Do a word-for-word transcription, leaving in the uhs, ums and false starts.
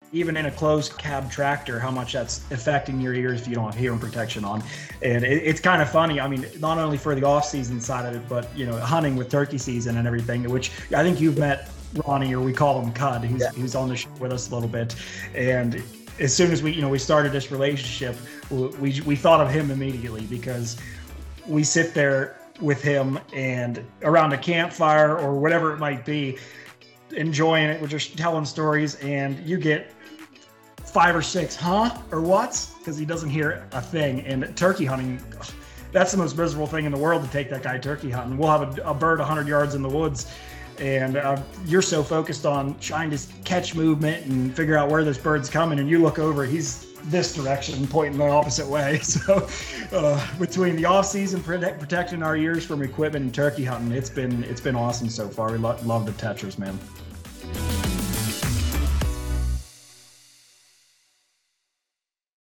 even in a closed cab tractor, how much that's affecting your ears if you don't have hearing protection on. And it, it's kind of funny. I mean, not only for the off-season side of it, but, you know, hunting with turkey season and everything, which I think you've met Ronnie, or we call him Cud. He's, yeah. he's on the show with us a little bit. And as soon as we, you know, we started this relationship, we, we thought of him immediately, because we sit there with him and around a campfire or whatever it might be, enjoying it. We're just telling stories, and you get five or six, huh? Or what? Because he doesn't hear a thing. And turkey hunting, that's the most miserable thing in the world, to take that guy turkey hunting. We'll have a, a bird one hundred yards in the woods, and uh, you're so focused on trying to catch movement and figure out where this bird's coming, and you look over, he's this direction, pointing the opposite way. So uh, between the off season, protect, protecting our ears from equipment, and turkey hunting, it's been it's been awesome so far. We lo- love the Tetras, man.